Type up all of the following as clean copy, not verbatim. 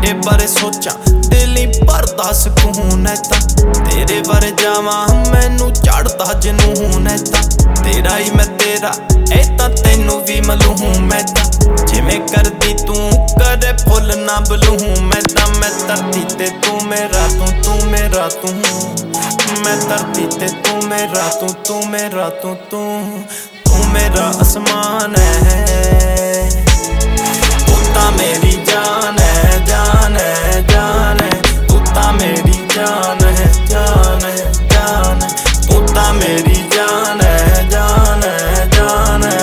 तेरे बारे सोचा दिल ही भरदा सकून है तां तेरे बारे जावां मैनू चढ़दा जनून है तां तेरा ही मैं तेरा ए तां तैनू भी मलूम है तां जिवें करदी तू करे फुल ना बलूं मैं धरती ते तू मेरा तू मेरा तू मैं धरती ते तू मेरा तू मेरा तू मेरा आसमान है तू तां मेरी जान है जान है जान है तू तां मेरी जान है जान है जान है तू तां मेरी जान है जान है जान है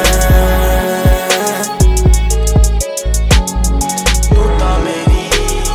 तू तां मेरी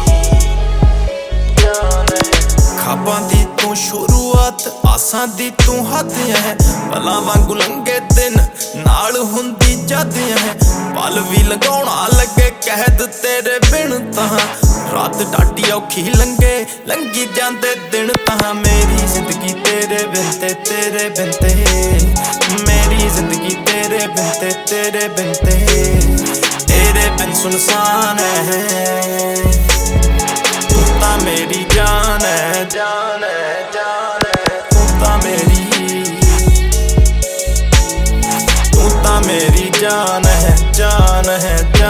जान है खाबां दी तू शुरुआत आसां दी तू हद है भला वांगू लंघे दिन नाल हुंदी जद है पल भी लगाउणा लगे कैद तेरे बिन तां रात डाटी औखी लंघी जांदे दिन तां मेरी जिंदगी तेरे बिन ते मेरी जिंदगी तेरे बिन ते तेरे बिन सुनसान है तू तां मेरी जान है जान है जान है तू तां मेरी जान है जान है।